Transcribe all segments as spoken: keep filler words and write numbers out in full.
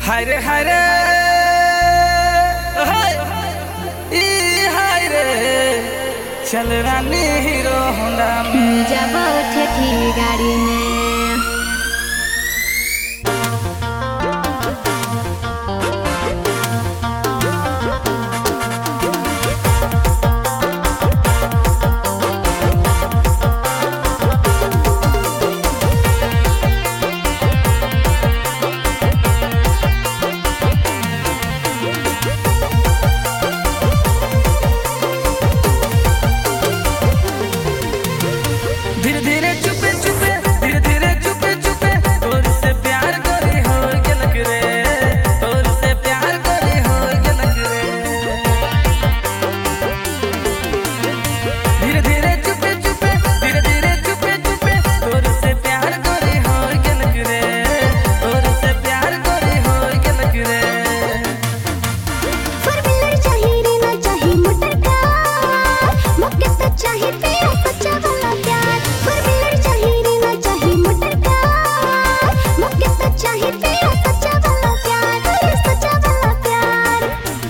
हाय रे हाय रे हाय ई हाय रे चल रानी हीरो होंडा में जब उठे थी गाड़ी में धीरे धीरे चुपे चुपे धीरे धीरे चुपे चुपे तोर से प्यार करे हो गलक रे तोर से प्यार करे हो गलक रे धीरे धीरे चुपे चुपे धीरे धीरे चुपे चुपे तोर से प्यार करे हो गलक रे तोर से प्यार करे हो गलक रे फोर व्हीलर चाहिए रे ना चाहिए मोटर कार मौके पे चाहिए तेरा सच्चा वाला प्यार फोर व्हीलर चाहिए रे ना चाहिए मोटर कार मौके पे चाहिए तेरा सच्चा वाला प्यार तेरा सच्चा वाला प्यार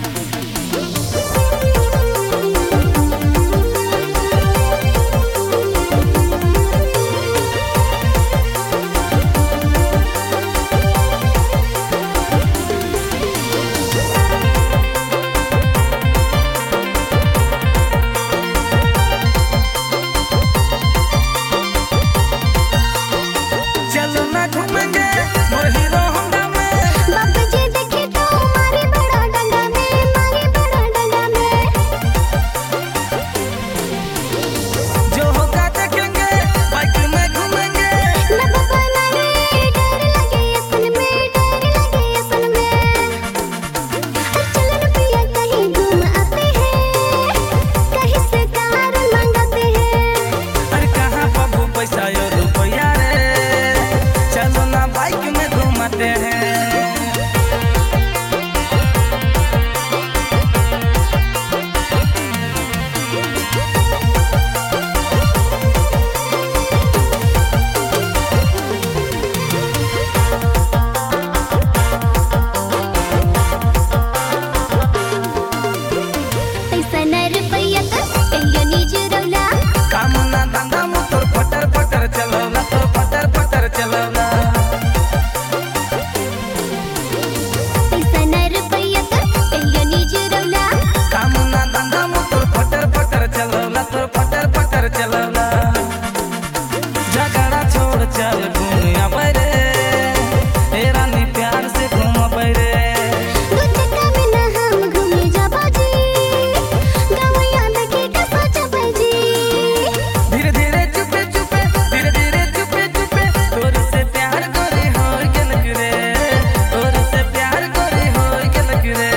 चलो ना घूमेंगे मोर हीरो होंडा में बाबा जी देखे तो मारे बड़ा डंडा में मारे बड़ा डंडा में जो होगा देखेंगे बाइक में घूमेंगे ना बाबा ना रे डर लगे असल में डर लगे असल में चल रुपया कहीं घूम आते हैं कहीं से कार मंगाते हैं अरे कहाँ बाबू पैसा यो रुपया रे चलो ना बाइक में घूमते हैं पैसा ना रुपया तो कहियो निज रौला काम ना धंधा मोटर फटर फटर चलौला तो फटर फटर चलौला पैसा ना रुपया तो कहियो निज रौला काम ना धंधा मोटर फटर फटर चलौला तो फटर फटर चलौला झगड़ा छोड़ चल घूम आबै रे ए रानी प्यार से घूम आबै रे दो चक्का में ना हम घूमे जाबा जी गवैया देखे का सोचा जी धीरे धीरे चुपे चुपे धीरे धीरे चुपे चुपे तोर से प्यार करे हो गलक रे तोर से प्यार करे हो गलक रे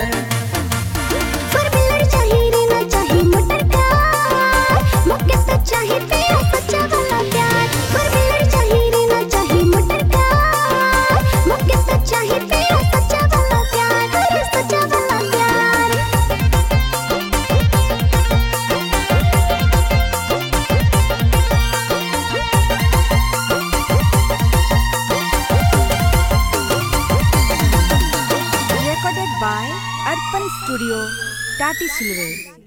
फोर व्हीलर चाहिए रे ना चाहिए मोटर कार मौके पे चाहिए तेरा सच्चा वाला प्यार फोर व्हीलर चाहिए रे ना चाहिए मोटर कार मौके पे चाहिए तेरा सच्चा वाला प्यार तेरा सच्चा वाला प्यार Recorded by Arpan Studio, Tati Silver.